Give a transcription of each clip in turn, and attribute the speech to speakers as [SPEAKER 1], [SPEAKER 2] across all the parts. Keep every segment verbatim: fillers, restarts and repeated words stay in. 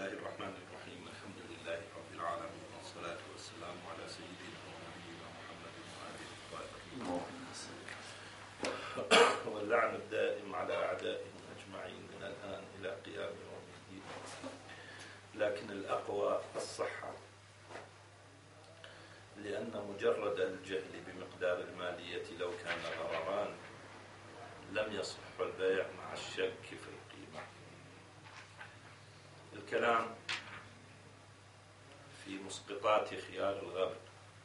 [SPEAKER 1] الله الرحمن الرحيم. الحمد لله رب العالمين، والصلاة والسلام على سيدنا ونبينا محمد وآله الطاهرين، واللعن الدائم على أعدائهم أجمعين من الآن إلى قيام يوم الدين. لكن الأقوى الصحة، لأن مجرد الجهل بمقدار المالية لو كان غرران لم يصح البيع مع الشك في القيمة. الكلام في مسقطات خيار الغبن،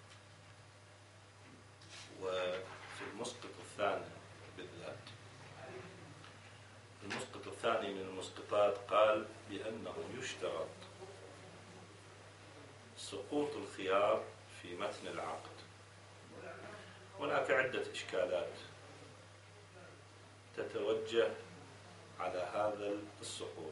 [SPEAKER 1] وفي المسقط الثاني بالذات. المسقط الثاني من المسقطات قال بأنه يشترط سقوط الخيار في متن العقد. هناك عدة إشكالات تتوجه على هذا السقوط.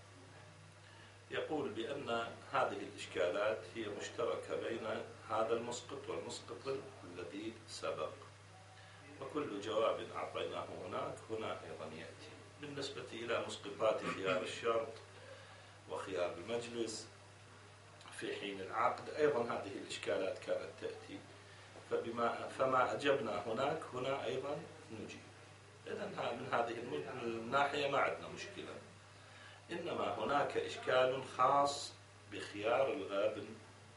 [SPEAKER 1] يقول بأن هذه الإشكالات هي مشتركة بين هذا المسقط والمسقط الذي سبق، وكل جواب أعطيناه هناك هنا أيضا يأتي. بالنسبة إلى مسقطات خيار الشرط وخيار المجلس في حين العقد أيضا هذه الإشكالات كانت تأتي، فبما فما أجبنا هناك هنا أيضا نجيب. إذن من هذه الناحية ما عندنا مشكلة، إنما هناك إشكال خاص بخيار الغابن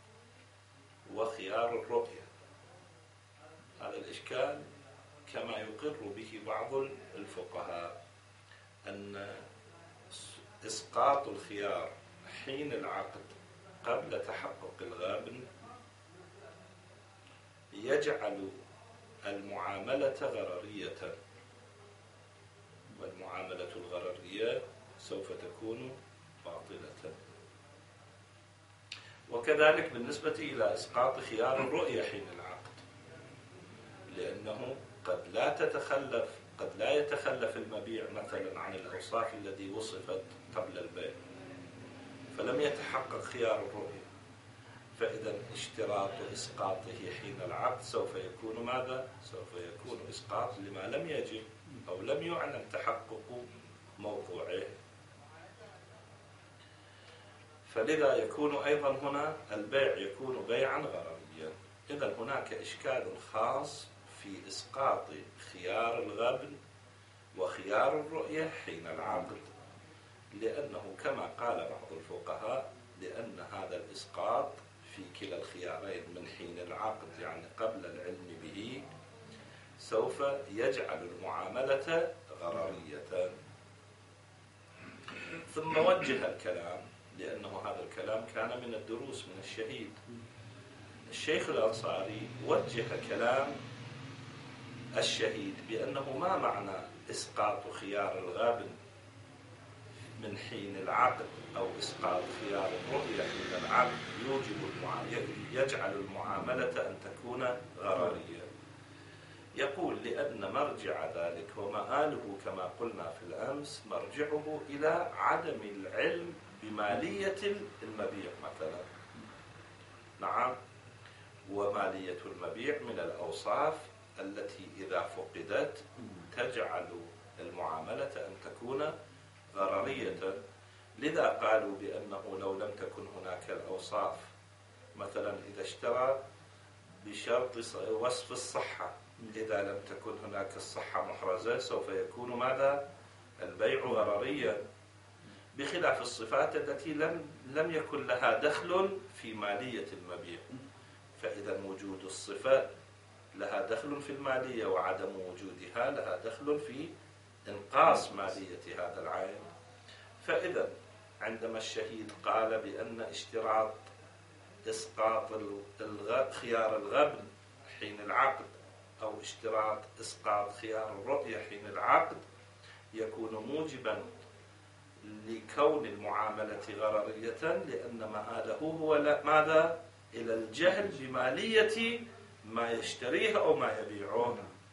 [SPEAKER 1] وخيار الرؤية. هذا الإشكال كما يقر به بعض الفقهاء أن إسقاط الخيار حين العقد قبل تحقق الغابن يجعل المعاملة غررية، والمعاملة الغررية سوف تكون باطلة. وكذلك بالنسبة إلى إسقاط خيار الرؤية حين العقد، لأنه قد لا تتخلف قد لا يتخلف المبيع مثلا عن الأوصاف التي وصفت قبل البيع فلم يتحقق خيار الرؤية، فإذا اشتراط إسقاطه حين العقد سوف يكون ماذا؟ سوف يكون إسقاط لما لم يجب أو لم يعلم تحقق موقوعه. فلذا يكون أيضا هنا البيع يكون بيعا غرريا. إذن هناك إشكال خاص في إسقاط خيار الغبن وخيار الرؤية حين العقد، لأنه كما قال بعض الفقهاء لأن هذا الإسقاط في كلا الخيارين من حين العقد يعني قبل العلم به سوف يجعل المعاملة غررية. ثم وجه الكلام، لأنه هذا الكلام كان من الدروس من الشهيد. الشيخ الأنصاري وجه كلام الشهيد بأنه ما معنى إسقاط خيار الغابن من حين العقد أو إسقاط خيار الرؤية حين العقد يوجب يجعل المعاملة أن تكون غررية. يقول لأن مرجع ذلك ومآله كما قلنا في الأمس مرجعه إلى عدم العلم بمالية المبيع مثلا. نعم، ومالية المبيع من الأوصاف التي إذا فقدت تجعل المعاملة أن تكون غررية. لذا قالوا بأنه لو لم تكن هناك الأوصاف، مثلا إذا اشترى بشرط وصف الصحة، إذا لم تكن هناك الصحة محرزة سوف يكون ماذا؟ البيع غرريا، بخلاف الصفات التي لم لم يكن لها دخل في مالية المبيع. فإذا وجود الصفة لها دخل في المالية وعدم وجودها لها دخل في إنقاص مالية هذا العين. فإذا عندما الشهيد قال بأن اشتراط إسقاط خيار الغبن حين العقد أو اشتراط إسقاط خيار الرؤية حين العقد يكون موجبا لكون المعاملة غررية، لأن مآله هو ماذا؟ إلى الجهل بمالية ما يشتريه أو ما يبيعه.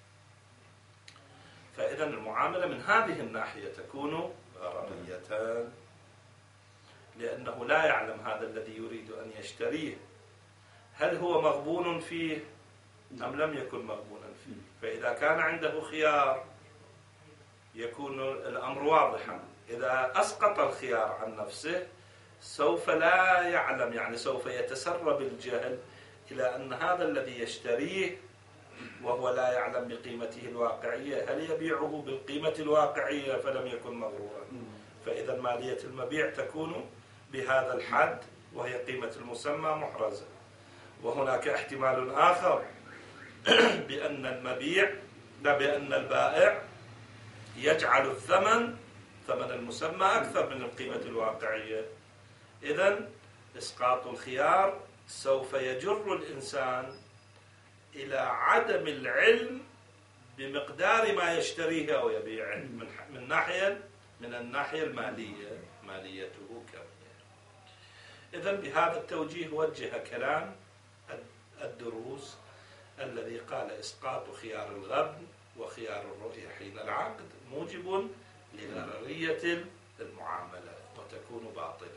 [SPEAKER 1] فإذا المعاملة من هذه الناحية تكون غررية، لأنه لا يعلم هذا الذي يريد أن يشتريه هل هو مغبون فيه أم لم يكن مغبونا فيه. فإذا كان عنده خيار يكون الأمر واضحا. إذا أسقط الخيار عن نفسه سوف لا يعلم، يعني سوف يتسرب الجهل إلى أن هذا الذي يشتريه وهو لا يعلم بقيمته الواقعية هل يبيعه بالقيمة الواقعية، فلم يكن مغرورا. فإذا مالية المبيع تكون بهذا الحد وهي قيمة المسمى محرزة. وهناك احتمال آخر بأن المبيع لا بأن البائع يجعل الثمن ثمن المسمى أكثر من القيمة الواقعية. إذن إسقاط الخيار سوف يجر الإنسان إلى عدم العلم بمقدار ما يشتريه أو يبيعه من من ناحية من الناحية المالية، ماليته كم. إذن بهذا التوجيه وجه كلام الدروس الذي قال إسقاط خيار الغبن وخيار الرؤية حين العقد موجب لغررية المعاملة وتكون باطلة.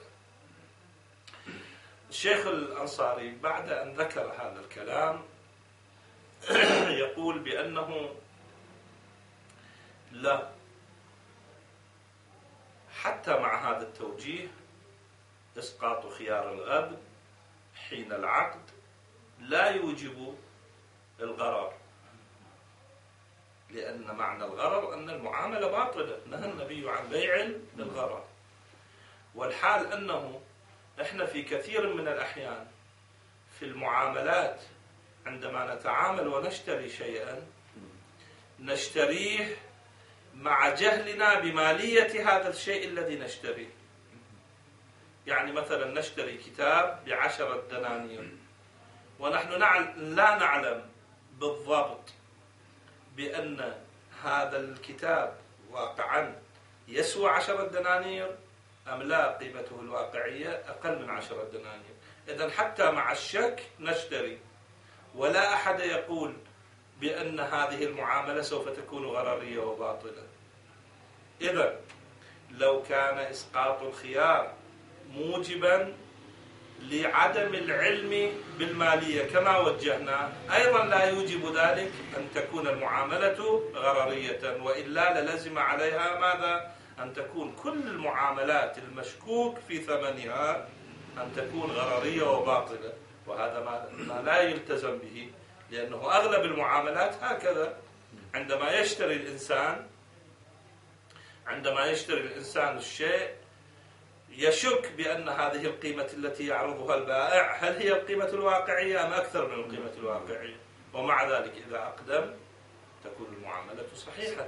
[SPEAKER 1] الشيخ الأنصاري بعد أن ذكر هذا الكلام يقول بأنه لا، حتى مع هذا التوجيه إسقاط خيار الغبن حين العقد لا يوجب الغرر، لأن معنى الغرر أن المعاملة باطلة، نهى النبي عن بيع الغرر. والحال أنه إحنا في كثير من الأحيان في المعاملات عندما نتعامل ونشتري شيئا نشتريه مع جهلنا بمالية هذا الشيء الذي نشتريه. يعني مثلا نشتري كتاب بعشرة دنانير ونحن لا نعلم بالضبط بأن هذا الكتاب واقعا يسوى عشرة دنانير أم لا، قيمته الواقعية أقل من عشرة دنانير. إذن حتى مع الشك نشتري، ولا أحد يقول بأن هذه المعاملة سوف تكون غررية وباطلة. إذن لو كان إسقاط الخيار موجبا لعدم العلم بالمالية كما وجهنا، أيضا لا يوجب ذلك أن تكون المعاملة غررية، وإلا للزم عليها ماذا؟ أن تكون كل المعاملات المشكوك في ثمنها أن تكون غررية وباطلة، وهذا ما لا يلتزم به، لأنه أغلب المعاملات هكذا. عندما يشتري الإنسان عندما يشتري الإنسان الشيء يشك بأن هذه القيمة التي يعرضها البائع هل هي القيمة الواقعية أم أكثر من القيمة الواقعية، ومع ذلك إذا أقدم تكون المعاملة صحيحة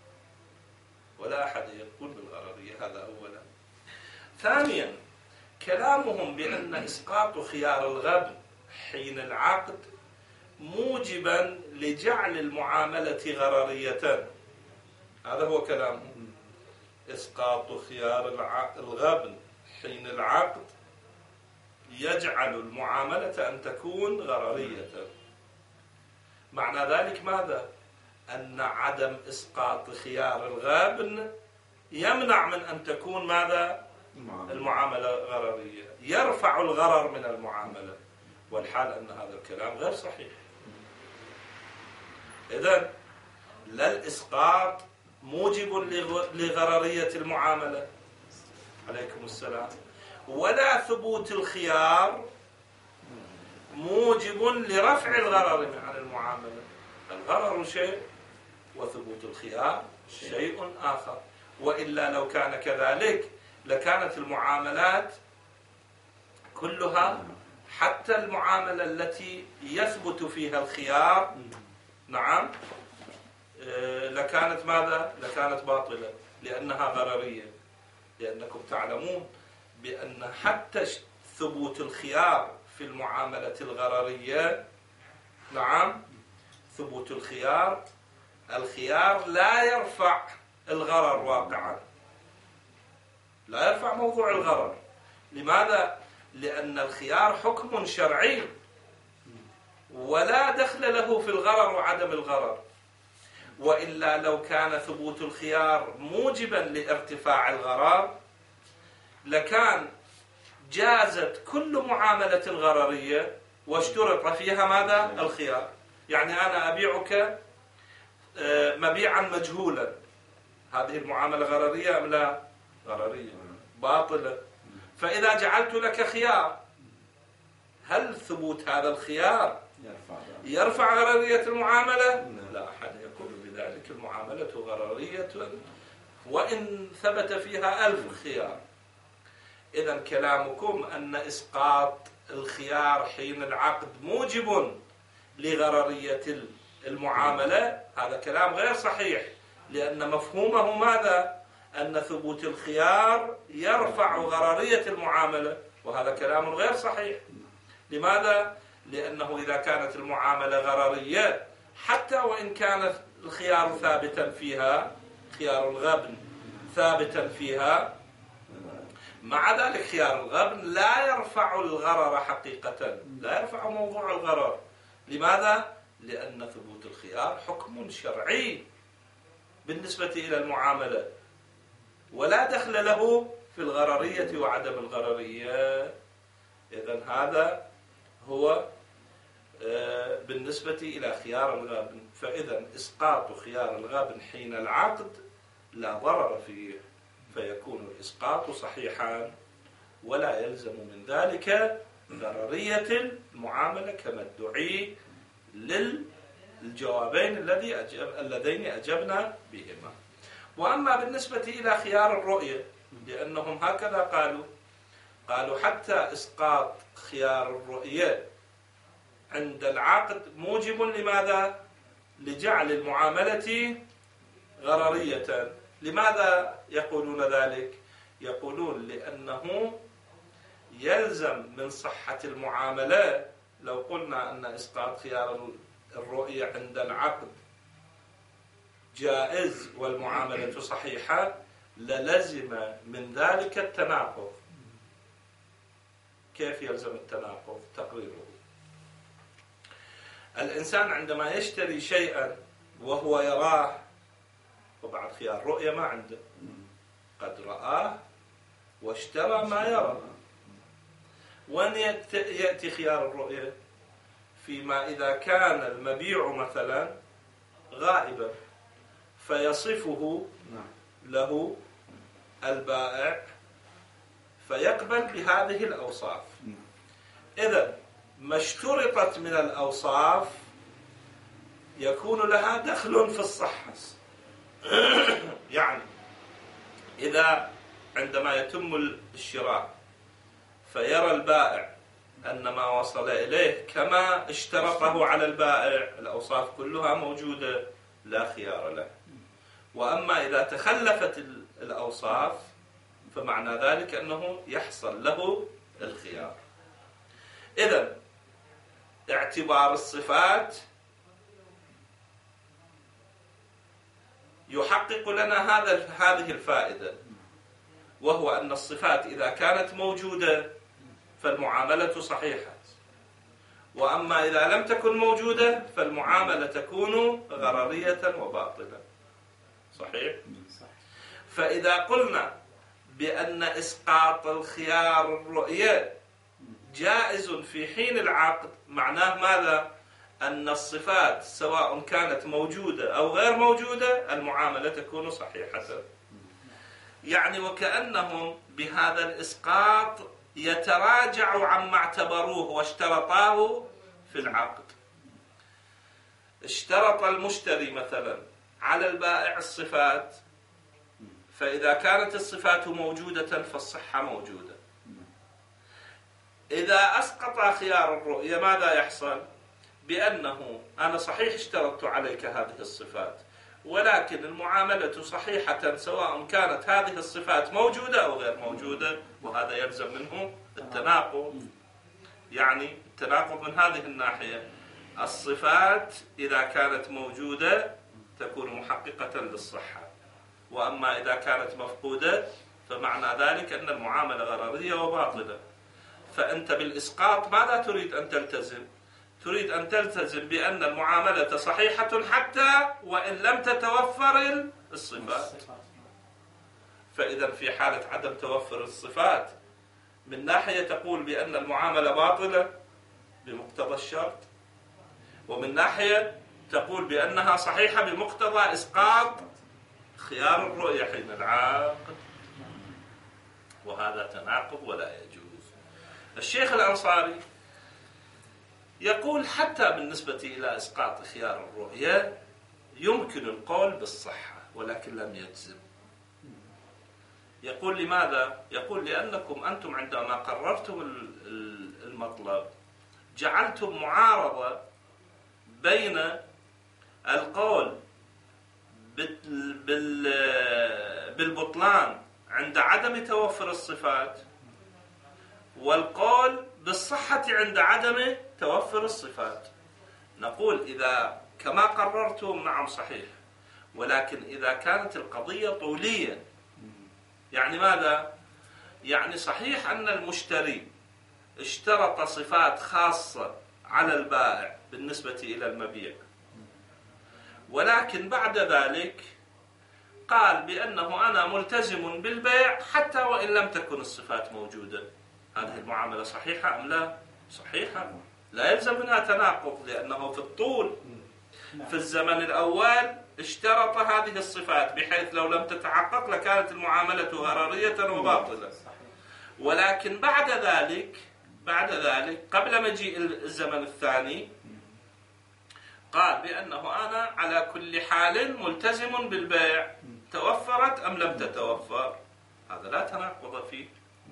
[SPEAKER 1] ولا أحد يقول بالغررية. هذا أولا. ثانيا، كلامهم بأن إسقاط خيار الغبن حين العقد موجبا لجعل المعاملة غررية، هذا هو كلامهم. إسقاط خيار الغبن حين العقد يجعل المعاملة أن تكون غررية. معنى ذلك ماذا؟ أن عدم إسقاط خيار الغبن يمنع من أن تكون ماذا؟ المعاملة غررية، يرفع الغرر من المعاملة، والحال أن هذا الكلام غير صحيح. إذن لا الإسقاط موجب لغررية المعاملة عليكم السلام، ولا ثبوت الخيار موجب لرفع الغرر عن المعاملة. الغرر شيء وثبوت الخيار شيء آخر، وإلا لو كان كذلك لكانت المعاملات كلها حتى المعاملة التي يثبت فيها الخيار نعم لكانت ماذا؟ لكانت باطلة لأنها غررية، لأنكم تعلمون بأن حتى ثبوت الخيار في المعاملة الغررية نعم ثبوت الخيار الخيار لا يرفع الغرر واقعا، لا يرفع موضوع الغرر. لماذا؟ لأن الخيار حكم شرعي ولا دخل له في الغرر وعدم الغرر، وإلا لو كان ثبوت الخيار موجبا لارتفاع الغرر لكان جازت كل معاملة غررية واشترط فيها ماذا؟ الخيار. يعني أنا أبيعك مبيعا مجهولا، هذه المعاملة غررية أم لا؟ غررية باطلة. فإذا جعلت لك خيار، هل ثبوت هذا الخيار يرفع غررية المعاملة؟ لا أحد يقول بذلك. المعاملة غررية وإن ثبت فيها ألف خيار. إذن كلامكم أن إسقاط الخيار حين العقد موجب لغررية المعاملة، هذا كلام غير صحيح، لأن مفهومه ماذا؟ أن ثبوت الخيار يرفع غررية المعاملة، وهذا كلام غير صحيح. لماذا؟ لأنه إذا كانت المعاملة غررية حتى وإن كان الخيار ثابتا فيها، خيار الغبن ثابتا فيها، مع ذلك خيار الغبن لا يرفع الغرر حقيقة، لا يرفع موضوع الغرر. لماذا؟ لأن ثبوت الخيار حكم شرعي بالنسبة إلى المعاملة، ولا دخل له في الغررية وعدم الغررية. إذن هذا هو بالنسبة إلى خيار الغبن. فإذا إسقاط خيار الغبن حين العقد لا ضرر فيه، فيكون الإسقاط صحيحا ولا يلزم من ذلك غررية المعاملة كما ادعي للجوابين الذي أجب اللذين أجبنا بهما. وأما بالنسبة إلى خيار الرؤية، لأنهم هكذا قالوا قالوا حتى إسقاط خيار الرؤية عند العقد موجب لماذا؟ لجعل المعاملة غررية. لماذا يقولون ذلك؟ يقولون لأنه يلزم من صحة المعاملة. لو قلنا أن إسقاط خيار الرؤية عند العقد جائز والمعاملة صحيحة، للزم من ذلك التناقض. كيف يلزم التناقض؟ تقريره: الإنسان عندما يشتري شيئا وهو يراه، وبعد خيار رؤية ما عنده، قد رآه واشترى ما يرى. وين يأتي خيار الرؤية؟ فيما إذا كان المبيع مثلا غائبا فيصفه له البائع فيقبل بهذه الأوصاف. إذا ما اشترطت من الأوصاف يكون لها دخل في الصحة. يعني إذا عندما يتم الشراء فيرى البائع أن ما وصل إليه كما اشترطه على البائع، الأوصاف كلها موجودة، لا خيار له. وأما إذا تخلفت الأوصاف فمعنى ذلك أنه يحصل له الخيار. إذن اعتبار الصفات يحقق لنا هذا هذه الفائدة، وهو أن الصفات إذا كانت موجودة فالمعاملة صحيحة، وأما إذا لم تكن موجودة فالمعاملة تكون غررية وباطلة. صحيح؟ فإذا قلنا بأن إسقاط الخيار الرؤية جائز في حين العقد، معناه ماذا؟ أن الصفات سواء كانت موجودة أو غير موجودة المعاملة تكون صحيحة. يعني وكأنهم بهذا الإسقاط يتراجعوا عما اعتبروه واشترطاه في العقد. اشترط المشتري مثلا على البائع الصفات، فإذا كانت الصفات موجودة فالصحة موجودة. إذا أسقط خيار الرؤية ماذا يحصل؟ بأنه أنا صحيح اشترطت عليك هذه الصفات، ولكن المعاملة صحيحة سواء كانت هذه الصفات موجودة أو غير موجودة، وهذا يلزم منه التناقض. يعني التناقض من هذه الناحية: الصفات إذا كانت موجودة تكون محققة للصحة، وأما إذا كانت مفقودة فمعنى ذلك أن المعاملة غررية وباطلة. فأنت بالإسقاط ماذا تريد أن تلتزم؟ تريد أن تلتزم بأن المعاملة صحيحة حتى وإن لم تتوفر الصفات. فإذا في حالة عدم توفر الصفات من ناحية تقول بأن المعاملة باطلة بمقتضى الشرط، ومن ناحية تقول بأنها صحيحة بمقتضى إسقاط خيار الرؤية حين العقد. وهذا تناقض ولا يجوز. الشيخ الأنصاري يقول حتى بالنسبة إلى إسقاط خيار الرؤية يمكن القول بالصحة ولكن لم يجزم. يقول لماذا؟ يقول لأنكم أنتم عندما قررتم المطلب جعلتم معارضة بين القول بالبطلان عند عدم توفر الصفات والقول بالصحة عند عدم توفر الصفات. نقول إذا كما قررتم نعم صحيح، ولكن إذا كانت القضية طولية، يعني ماذا؟ يعني صحيح أن المشتري اشترط صفات خاصة على البائع بالنسبة إلى المبيع، ولكن بعد ذلك قال بأنه أنا ملتزم بالبيع حتى وإن لم تكن الصفات موجودة. هذه المعاملة صحيحة أم لا؟ صحيحة، لا يلزم منها تناقض، لأنه في الطول في الزمن الأول اشترط هذه الصفات بحيث لو لم تتحقق لكانت المعاملة غررية وباطلة. ولكن بعد ذلك بعد ذلك قبل مجيء الزمن الثاني قال بأنه أنا على كل حال ملتزم بالبيع توفرت أم لم تتوفر. هذا لا تناقض فيه.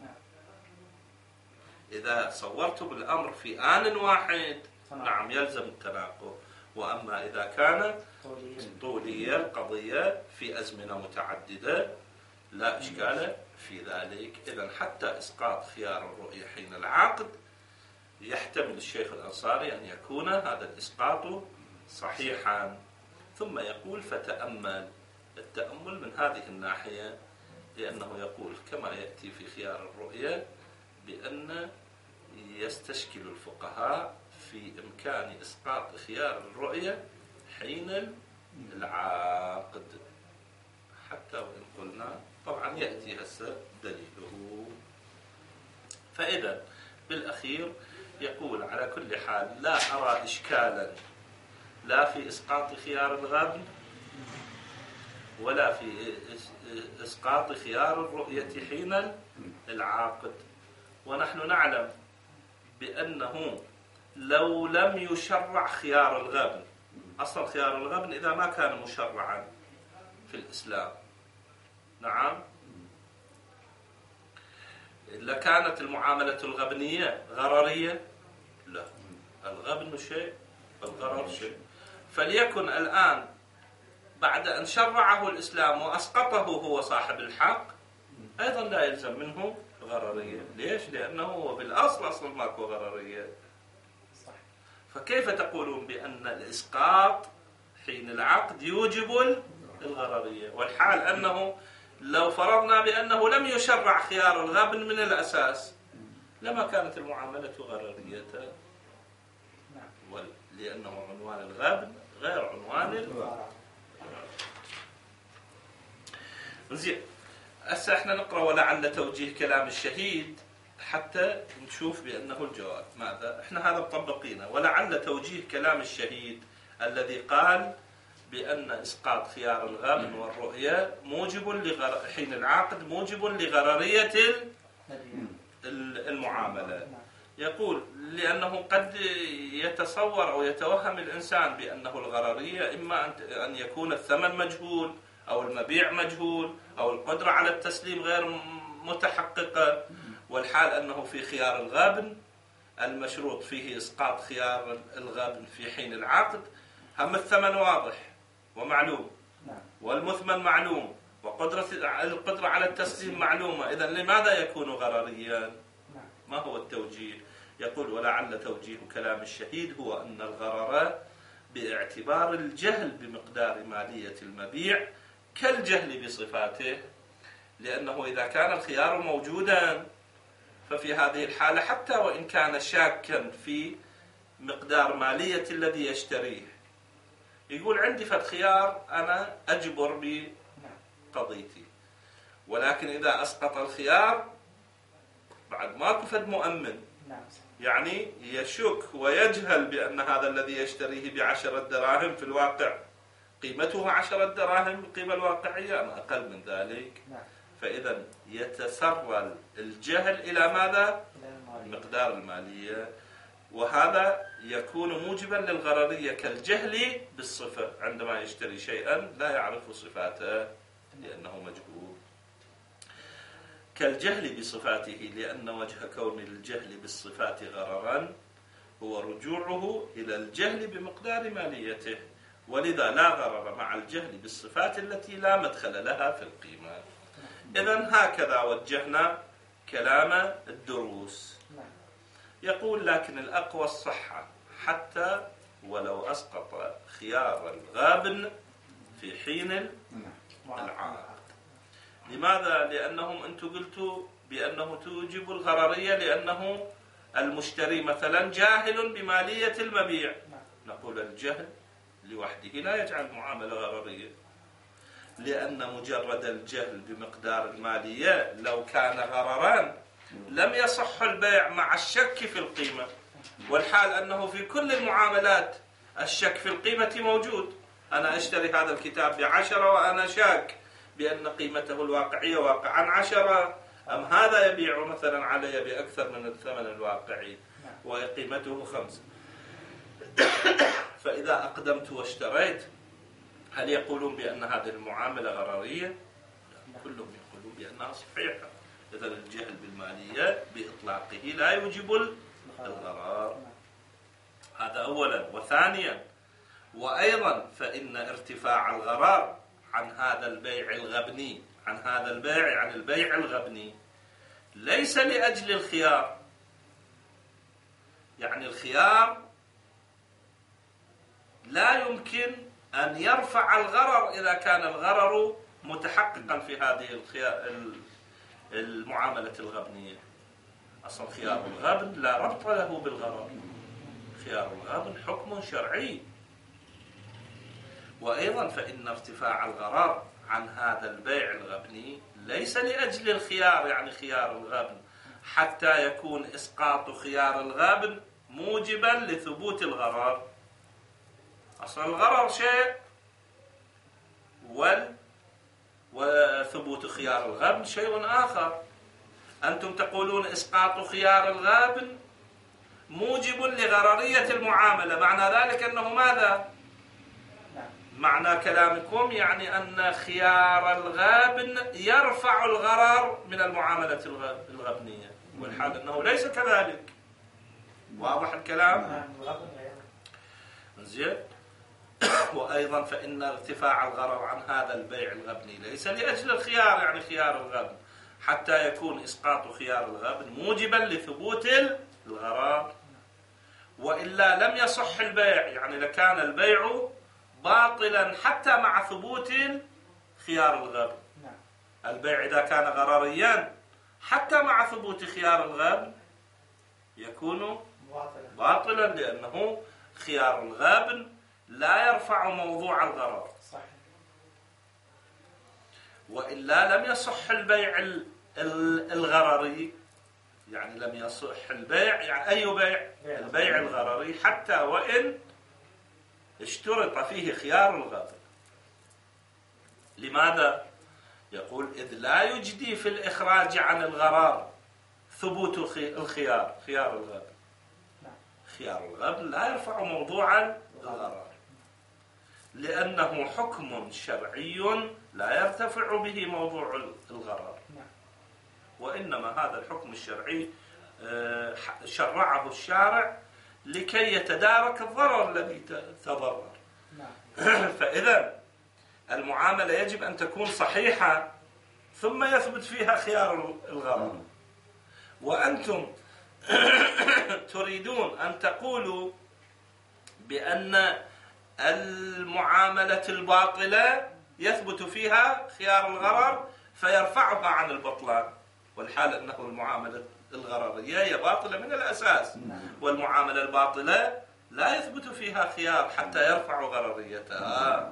[SPEAKER 1] إذا صورتم الأمر في آن واحد نعم يلزم التناقض، وأما إذا كانت طولية القضية في أزمنة متعددة لا إشكال في ذلك. إذن حتى إسقاط خيار الرؤية حين العقد يحتمل الشيخ الأنصاري أن يكون هذا الإسقاط صحيحا. ثم يقول فتأمل. التأمل من هذه الناحية لأنه يقول كما يأتي في خيار الرؤية بأن يستشكل الفقهاء في إمكان إسقاط خيار الرؤية حين العقد، حتى وإن قلنا طبعا يأتي هسه دليله. فإذا بالأخير يقول على كل حال لا أرى إشكالا لا في إسقاط خيار الغبن ولا في إسقاط خيار الرؤية حين العقد. ونحن نعلم بأنه لو لم يشرع خيار الغبن، أصل خيار الغبن إذا ما كان مشرعا في الإسلام نعم لكانت المعاملة الغبنية غررية. لا، الغبن شيء الغرر شيء. فليكن الآن بعد أن شرعه الإسلام وأسقطه هو صاحب الحق أيضا لا يلزم منه غررية. ليش؟ لأنه هو بالأصل أصل ماكو غررية. فكيف تقولون بأن الإسقاط حين العقد يوجب الغررية، والحال أنه لو فرضنا بأنه لم يشرع خيار الغبن من الأساس لما كانت المعاملة غررية، لأنه عنوان الغبن غير عنوان الغرر. زين، هسه احنا نقرأ ولعل توجيه كلام الشهيد حتى نشوف بأنه الجواب ماذا. احنا هذا مطبقينه. ولعل توجيه كلام الشهيد الذي قال بأن إسقاط خيار الغبن والرؤية موجب لغر... حين العقد موجب لغررية المعاملة. يقول لأنه قد يتصور أو يتوهم الإنسان بأنه الغررية إما أن يكون الثمن مجهول أو المبيع مجهول أو القدرة على التسليم غير متحققة، والحال أنه في خيار الغبن المشروط فيه إسقاط خيار الغبن في حين العقد هم الثمن واضح ومعلوم والمثمن معلوم وقدرة القدرة على التسليم معلومة. إذن لماذا يكون غرريا؟ ما هو التوجيه؟ يقول ولعل توجيه كلام الشهيد هو أن الغرر باعتبار الجهل بمقدار مالية المبيع كالجهل بصفاته، لأنه إذا كان الخيار موجودا ففي هذه الحالة حتى وإن كان شاكا في مقدار مالية الذي يشتريه يقول عندي فد خيار أنا أجبر بقضيتي، ولكن إذا أسقط الخيار بعد ماكو فد مؤمن، يعني يشك ويجهل بأن هذا الذي يشتريه بعشرة دراهم في الواقع قيمته عشرة دراهم القيمة الواقعية أم أقل من ذلك. فإذا يتسرل الجهل إلى ماذا؟ مقدار المالية، وهذا يكون موجبا للغررية كالجهل بالصفة، عندما يشتري شيئا لا يعرف صفاته لأنه مجهول، كالجهل بصفاته، لأن وجه كون الجهل بالصفات غررا هو رجوعه إلى الجهل بمقدار ماليته، ولذا لا غرر مع الجهل بالصفات التي لا مدخل لها في القيمة. إذن هكذا وجهنا كلام الدروس. يقول لكن الأقوى الصحة حتى ولو أسقط خيار الغابن في حين العقد. لماذا؟ لأنهم أنتم قلتوا بأنه توجب الغررية لأنه المشتري مثلا جاهل بمالية المبيع. نقول الجهل لوحده لا يجعل معاملة غررية، لأن مجرد الجهل بمقدار المالية لو كان غررا لم يصح البيع مع الشك في القيمة، والحال أنه في كل المعاملات الشك في القيمة موجود. أنا أشتري هذا الكتاب بعشرة وأنا شاك بأن قيمته الواقعية واقعا عشرة، أم هذا يبيع مثلا علي بأكثر من الثمن الواقعي وقيمته خمسة. فإذا أقدمت واشتريت هل يقولون بأن هذه المعاملة غررية؟ كلهم يقولون بأنها صحيحة. إذن الجهل بالمالية بإطلاقه لا يوجب الغرر. هذا أولا. وثانيا وأيضا فإن ارتفاع الغرر عن هذا البيع الغبني عن هذا البيع عن البيع الغبني ليس لأجل الخيار. يعني الخيار لا يمكن أن يرفع الغرر إذا كان الغرر متحققا في هذه المعاملة الغبنية. أصلا خيار الغبن لا ربط له بالغرر، خيار الغبن حكم شرعي. وأيضا فإن ارتفاع الغرر عن هذا البيع الغبني ليس لأجل الخيار، يعني خيار الغبن، حتى يكون إسقاط خيار الغبن موجبا لثبوت الغرر. أصلا الغرر شيء وال وثبوت خيار الغبن شيء آخر. أنتم تقولون إسقاط خيار الغبن موجب لغررية المعاملة، معنى ذلك أنه ماذا؟ معنى كلامكم يعني أن خيار الغابن يرفع الغرر من المعاملة الغبنية، والحال أنه ليس كذلك. واضح الكلام؟ زين. وأيضا فإن ارتفاع الغرر عن هذا البيع الغبني ليس لأجل الخيار، يعني خيار الغبن، حتى يكون إسقاط خيار الغبن موجبا لثبوت الغرر، وإلا لم يصح البيع. يعني لكان البيع باطلا حتى مع ثبوت خيار الغبن. البيع إذا كان غرريا حتى مع ثبوت خيار الغبن يكون باطلا، لأنه خيار الغبن لا يرفع موضوع الغرر. وإلا لم يصح البيع الغرري، يعني لم يصح البيع، يعني أي بيع؟ البيع الغرري حتى وإن اشترط فيه خيار الغبن. لماذا؟ يقول إذ لا يجدي في الإخراج عن الغرار ثبوت الخيار خيار الغبن. خيار الغبن لا يرفع موضوع الغرار، لأنه حكم شرعي لا يرتفع به موضوع الغرار، وإنما هذا الحكم الشرعي شرعه الشارع لكي يتدارك الضرر الذي تضرر. فإذا المعاملة يجب أن تكون صحيحة ثم يثبت فيها خيار الغرر. وأنتم تريدون أن تقولوا بأن المعاملة الباطلة يثبت فيها خيار الغرر فيرفعها عن البطلان، والحال أنه المعاملة الغررية هي باطلة من الأساس، والمعاملة الباطلة لا يثبت فيها خيار حتى يرفع غرريتها.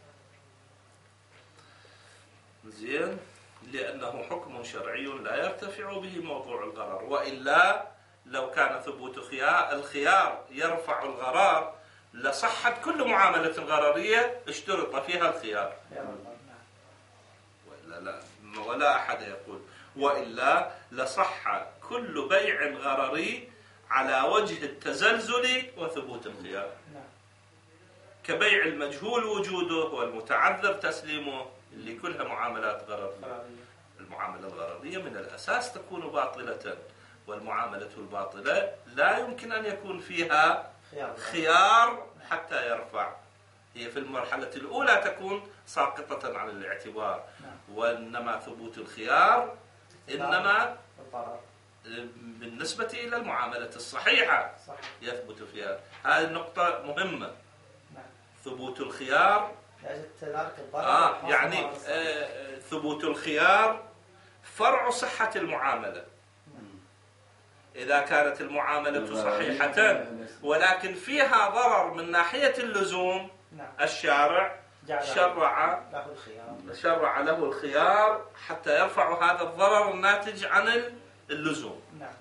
[SPEAKER 1] زين. لأنه حكم شرعي لا يرتفع به موضوع الغرر، وإلا لو كان ثبوت خيار الخيار يرفع الغرار لصحت كل معاملة غررية اشترط فيها الخيار، وإلا لا ولا أحد يقول، وإلا لصح كل بيع غرري على وجه التزلزل وثبوت الخيار، كبيع المجهول وجوده والمتعذر تسليمه، اللي كلها معاملات غررية. المعاملة الغررية من الأساس تكون باطلة، والمعاملة الباطلة لا يمكن أن يكون فيها خيار حتى يرفع. هي في المرحلة الأولى تكون ساقطة عن الاعتبار، وإنما ثبوت الخيار إنما بالنسبة إلى المعاملة الصحيحة يثبت فيها. هذه النقطة مهمة. ثبوت الخيار آه يعني آه ثبوت الخيار فرع صحة المعاملة. إذا كانت المعاملة صحيحة ولكن فيها ضرر من ناحية اللزوم، الشارع شرع شرع له الخيار حتى يرفع هذا الضرر الناتج عن اللزوم.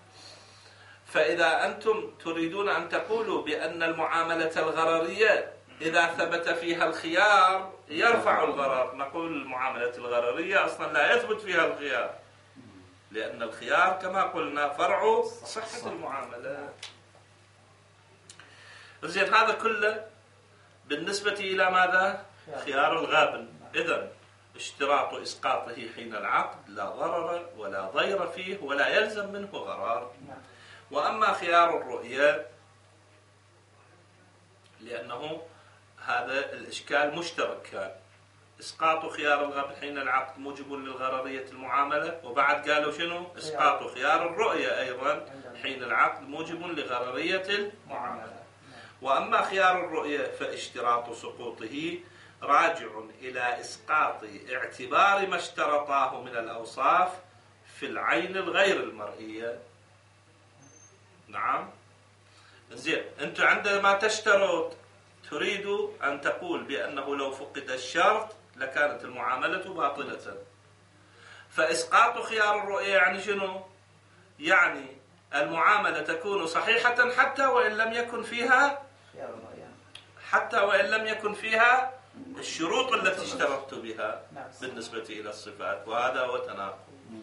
[SPEAKER 1] فإذا أنتم تريدون أن تقولوا بأن المعاملة الغررية إذا ثبت فيها الخيار يرفع الضرر، نقول المعاملة الغررية أصلا لا يثبت فيها الخيار، لأن الخيار كما قلنا فرع صحة المعاملة. زين، هذا كله بالنسبة إلى ماذا؟ خيار الغابن. إذن اشتراط إسقاطه حين العقد لا ضرر ولا ضير فيه ولا يلزم منه غرار. وأما خيار الرؤية لأنه هذا الإشكال مشترك كان، إسقاط خيار الغابن حين العقد موجب للغررية المعاملة، وبعد قالوا شنو؟ إسقاط خيار الرؤية أيضا حين العقد موجب لغررية المعاملة. وأما خيار الرؤية فاشتراط سقوطه راجع إلى إسقاط اعتبار ما اشترطاه من الأوصاف في العين الغير المرئية. نعم. زين، أنتم عندما تشترط تريد أن تقول بأنه لو فقد الشرط لكانت المعاملة باطلة. فإسقاط خيار الرؤية يعني شنو؟ يعني المعاملة تكون صحيحة حتى وإن لم يكن فيها حتى وإن لم يكن فيها الشروط التي اشترطت بها بالنسبة إلى الصفات، وهذا هو تناقض.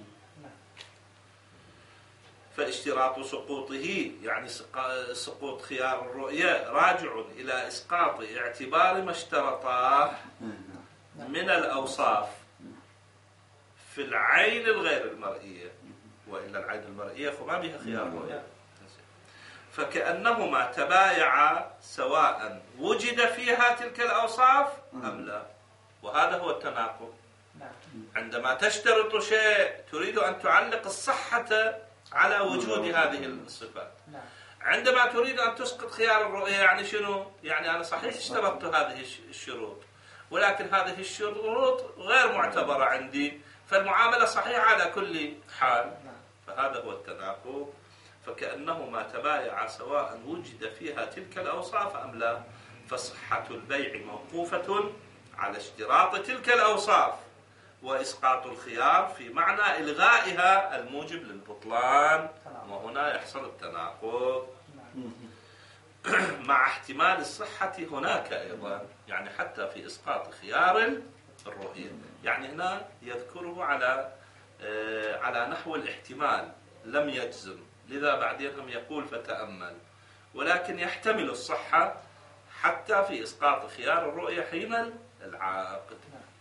[SPEAKER 1] فاشتراط سقوطه يعني سقوط خيار الرؤية راجع إلى إسقاط اعتبار ما اشترطاه من الأوصاف في العين الغير المرئية، وإلا العين المرئية فما بها خيار الرؤية. فكأنهما تبايعا سواء وجد فيها تلك الأوصاف أم لا، وهذا هو التناقض. عندما تشترط شيء تريد أن تعلق الصحة على وجود هذه الصفات. عندما تريد أن تسقط خيار الرؤية يعني شنو؟ يعني أنا صحيح اشترطت هذه الشروط ولكن هذه الشروط غير معتبرة عندي، فالمعاملة صحيحة على كل حال. فهذا هو التناقض. فكأنهما تبايعا سواء وجد فيها تلك الأوصاف أم لا، فصحة البيع موقوفة على اشتراط تلك الأوصاف، وإسقاط الخيار في معنى إلغائها الموجب للبطلان، وهنا يحصل التناقض. مع احتمال الصحة هناك أيضا، يعني حتى في إسقاط خيار الرؤية، يعني هنا يذكره على على نحو الاحتمال لم يجزم، لذا بعدين هم يقول فتأمل، ولكن يحتمل الصحة حتى في إسقاط خيار الرؤية حين العقد.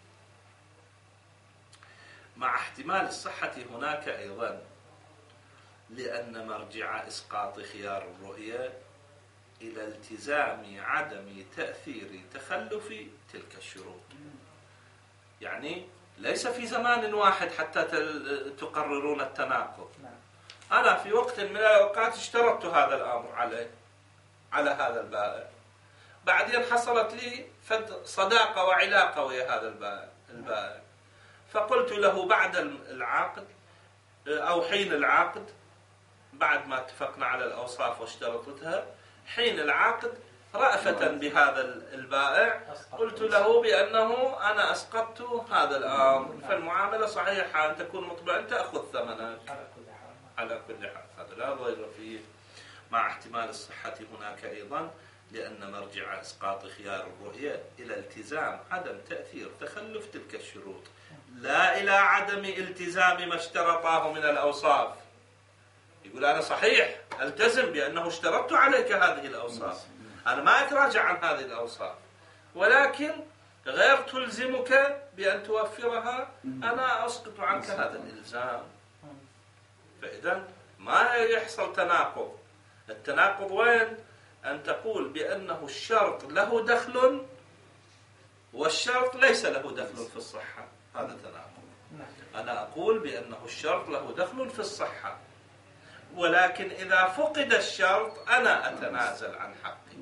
[SPEAKER 1] مع احتمال الصحة هناك أيضا، لأن مرجع إسقاط خيار الرؤية إلى التزام عدم تأثير تخلف تلك الشروط. يعني ليس في زمان واحد حتى تقررون التناقض. أنا في وقت من الأوقات اشترطت هذا الأمر عليه على هذا البائع، بعدين حصلت لي صداقة وعلاقة ويا هذا البائع، فقلت له بعد العقد أو حين العقد، بعد ما اتفقنا على الأوصاف واشترطتها، حين العقد رأفة بهذا البائع قلت له بأنه أنا أسقطت هذا الأمر، فالمعاملة صحيحة أن تكون مطبوعا تأخذ ثمنك على كل حال. هذا لا ضير فيه. مع احتمال الصحة هناك أيضا، لأن مرجع إسقاط خيار الرؤية إلى التزام عدم تأثير تخلف تلك الشروط لا إلى عدم التزام ما اشترطاه من الأوصاف. يقول أنا صحيح ألتزم بأنه اشترطت عليك هذه الأوصاف، أنا ما أتراجع عن هذه الأوصاف، ولكن غير تلزمك بأن توفرها، أنا أسقط عنك هذا الإلزام. فإذا ما يحصل تناقض. التناقض وين؟ أن تقول بأنه الشرط له دخل والشرط ليس له دخل في الصحة، هذا تناقض. أنا أقول بأنه الشرط له دخل في الصحة، ولكن إذا فقد الشرط أنا أتنازل عن حقي.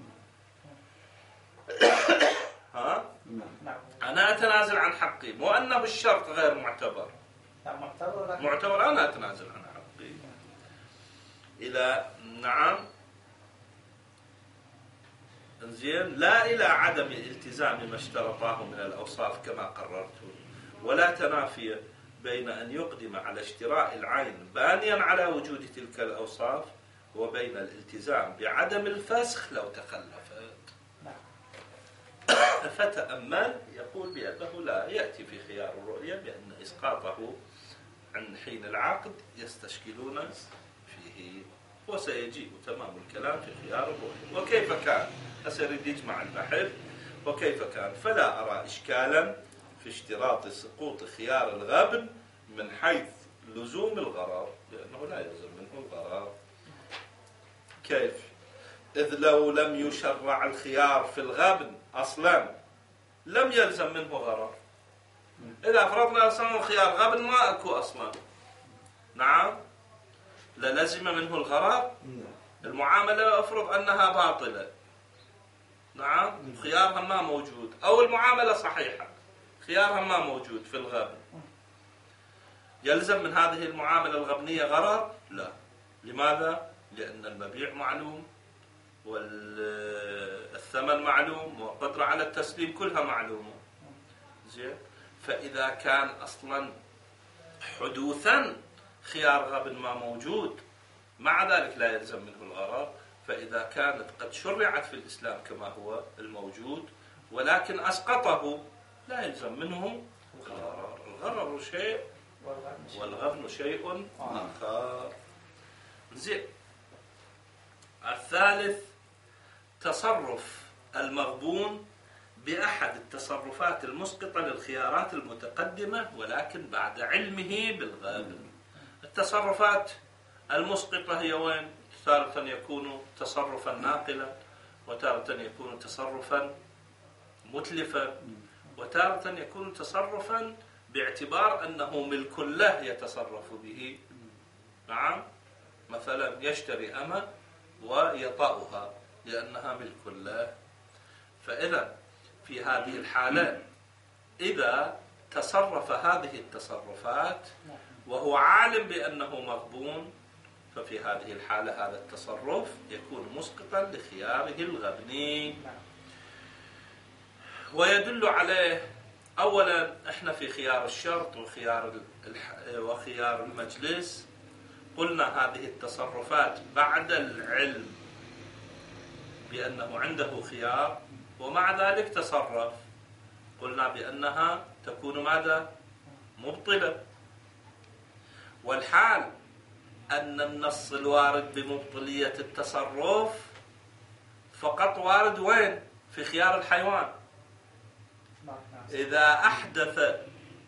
[SPEAKER 1] ها؟ أنا أتنازل عن حقي، مو أنه الشرط غير معتبر. معتبر، أنا أتنازل عن حقي. إلى نعم زين، لا إلى عدم التزام ما اشترطاه من الأوصاف كما قررت، ولا تنافي بين أن يقدم على اشتراء العين بانيا على وجود تلك الأوصاف وبين الالتزام بعدم الفسخ لو تخلفت. فتأمل، يقول بأنه لا يأتي في خيار الرؤية بأن إسقاطه عن حين العقد يستشكلون فيه، وسيجيء تمام الكلام في خيار الرؤية. وكيف كان؟ أسيريد يجمع البحث. وكيف كان؟ فلا أرى إشكالا في اشتراط سقوط خيار الغبن من حيث لزوم الغرر، لأنه لا يلزم منه الغرر. كيف؟ إذ لو لم يشرع الخيار في الغبن أصلا لم يلزم منه غرر. إذا فرضنا أصلا الخيار غبن ما أكو أصلا، نعم، للزم منه الغرر. المعاملة أفرض أنها باطلة، نعم، خيارها ما موجود، أو المعاملة صحيحة خيارها ما موجود في الغبن، يلزم من هذه المعاملة الغبنية غرر؟ لا. لماذا؟ لأن المبيع معلوم والثمن معلوم والقدرة على التسليم كلها معلومة. زين. فإذا كان أصلا حدوثا خيار غبن ما موجود، مع ذلك لا يلزم منه الغرر. فإذا كانت قد شرعت في الإسلام كما هو الموجود ولكن أسقطه، لا يلزم منه الغرر. الغرر شيء والغبن شيء آخر. زين. الثالث، تصرف المغبون بأحد التصرفات المسقطة للخيارات المتقدمة ولكن بعد علمه بالغبن. التصرفات المسقطة هي وين؟ تارة يكون تصرفا ناقلا، وتارة يكون تصرفا متلفا، وتارة يكون تصرفا باعتبار أنه ملك له يتصرف به. نعم، مثلا يشتري أمة ويطأها لأنها ملك له. فإذا في هذه الحالة إذا تصرف هذه التصرفات وهو عالم بأنه مغبون، ففي هذه الحالة هذا التصرف يكون مسقطا لخياره الغبني. ويدل عليه أولا احنا في خيار الشرط وخيار وخيار المجلس قلنا هذه التصرفات بعد العلم بأنه عنده خيار ومع ذلك تصرف، قلنا بأنها تكون ماذا؟ مبطلة. والحال أن النص الوارد بمبطلية التصرف فقط وارد وين؟ في خيار الحيوان. إذا أحدث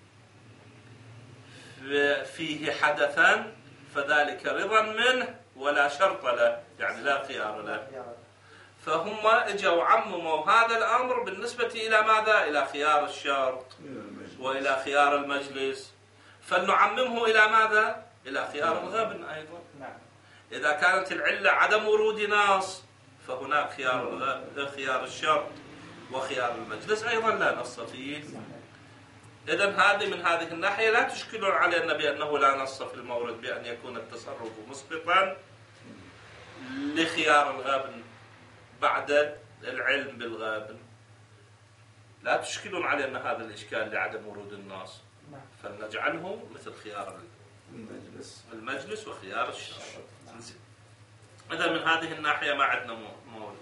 [SPEAKER 1] فيه حدثا فذلك رضا منه ولا شرط له، يعني لا خيار له. فهم اجوا عمموا هذا الأمر بالنسبة إلى ماذا؟ إلى خيار الشرط وإلى خيار المجلس، فلنعممه إلى ماذا؟ إلى خيار الغبن أيضا. إذا كانت العلة عدم ورود نص فهناك خيار خيار الشرط وخيار المجلس أيضا لا نص فيه. إذن هذه من هذه الناحية لا تشكلون علينا بأنه لا نص في المورد بأن يكون التصرف مسقطا لخيار الغبن بعد العلم بالغبن. لا تشكلون علينا هذا الإشكال لعدم ورود النص، فلنجعله مثل خيار المجلس المجلس وخيار الشرط. إذا من هذه الناحية ما عندنا مورد.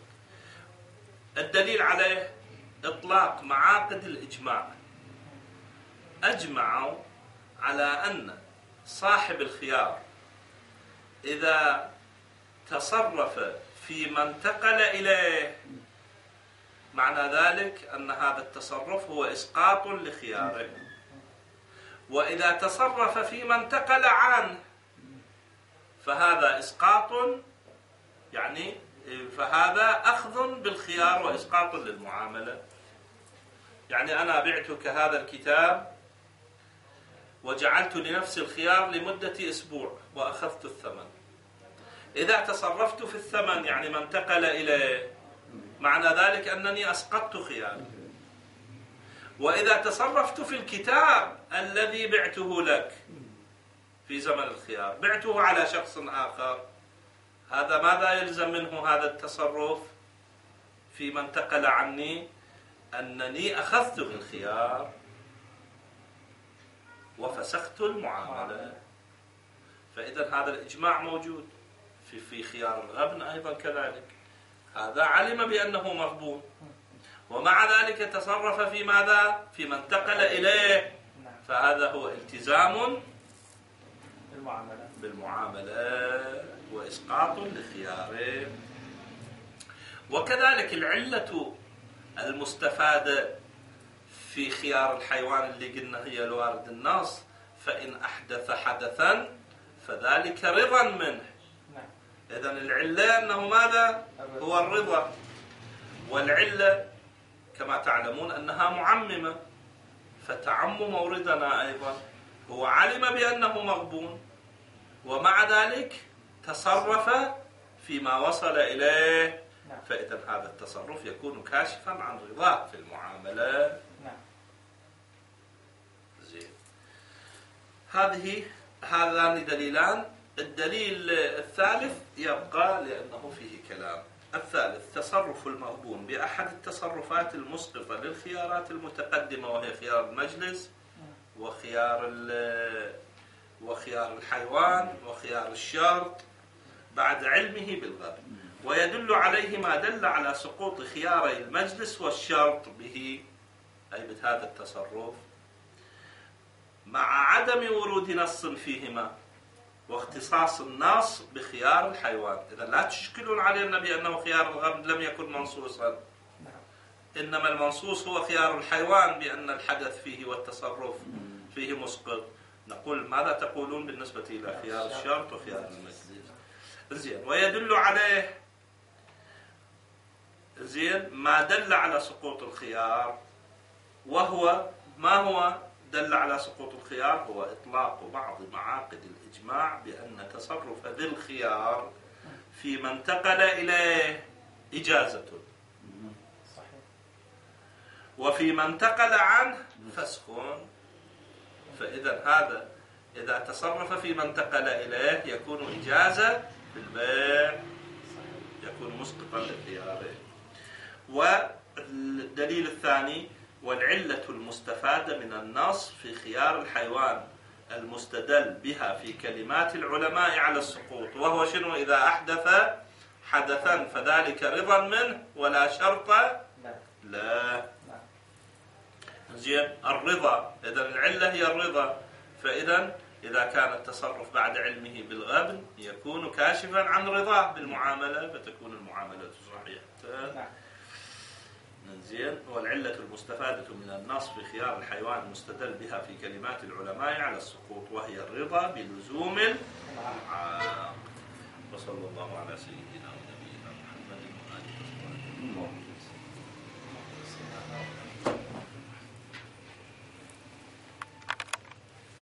[SPEAKER 1] الدليل عليه إطلاق معاقد الإجماع أجمعوا على أن صاحب الخيار إذا تصرف فيما انتقل إليه معنى ذلك أن هذا التصرف هو إسقاط لخياره، وإذا تصرف فيما انتقل عنه فهذا إسقاط، يعني فهذا أخذ بالخيار وإسقاط للمعاملة. يعني أنا بعتك هذا الكتاب وجعلت لنفسي الخيار لمدة أسبوع وأخذت الثمن. إذا تصرفت في الثمن يعني ما انتقل إليه معنى ذلك أنني أسقطت خياري. وإذا تصرفت في الكتاب الذي بعته لك في زمن الخيار بعته على شخص آخر، هذا ماذا يلزم منه هذا التصرف فيما انتقل عني؟ أنني أخذت بالخيار وفسخت المعاملة. فإذا هذا الإجماع موجود في في خيار الغبن أيضا كذلك. هذا علم بأنه مغبون ومع ذلك تصرف في ماذا؟ فيما انتقل إليه، فهذا هو التزام
[SPEAKER 2] بالمعاملة
[SPEAKER 1] بالمعاملة وإسقاط لخياره. وكذلك العلة المستفادة في خيار الحيوان اللي قلنا هي الوارد النص، فإن أحدث حدثا فذلك رضا منه. إذن العلة أنه ماذا؟ هو الرضا. والعلة كما تعلمون أنها معممة، فتعم موردنا أيضا هو علم بأنه مغبون ومع ذلك تصرف فيما وصل إليه، فإذا هذا التصرف يكون كاشفا عن رضاه في المعاملة. زين. هذه هذان دليلان. الدليل الثالث يبقى لأنه فيه كلام. الثالث تصرف المغبون بأحد التصرفات المسقطة للخيارات المتقدمة وهي خيار المجلس وخيار وخيار الحيوان وخيار الشرط بعد علمه بالغبن، ويدل عليه ما دل على سقوط خياري المجلس والشرط به، أي بهذا التصرف، مع عدم ورود نص فيهما واختصاص النص بخيار الحيوان. إذا لا تشكلون علينا بأنه خيار الغبن لم يكن منصوصا، إنما المنصوص هو خيار الحيوان بأن الحدث فيه والتصرف فيه مسقط. نقول ماذا تقولون بالنسبة إلى خيار الشرط وخيار المجلس؟ زين. ويدل عليه زين ما دل على سقوط الخيار، وهو ما هو دل على سقوط الخيار؟ هو إطلاق بعض معاقد الإجماع بأن تصرف ذي الخيار فيما انتقل إليه إجازة، وفيما انتقل عنه فسخ. فإذا هذا إذا تصرف فيما انتقل إليه يكون إجازة في البيع، يكون مسقطا لخياره. والدليل الثاني والعلة المستفادة من النص في خيار الحيوان المستدل بها في كلمات العلماء على السقوط، وهو شنو؟ إذا أحدث حدثا فذلك رضا منه ولا شرط لا. زين. الرضا، إذا العلة هي الرضا، فإذا إذا كان التصرف بعد علمه بالغبن يكون كاشفا عن رضاه بالمعاملة، فتكون المعاملة صحيحة. زين. والعلة المستفادة من النص في خيار الحيوان المستدل بها في كلمات العلماء على السقوط، وهي الرضا بلزوم العاق. وصلى الله على سيدنا ونبينا محمد.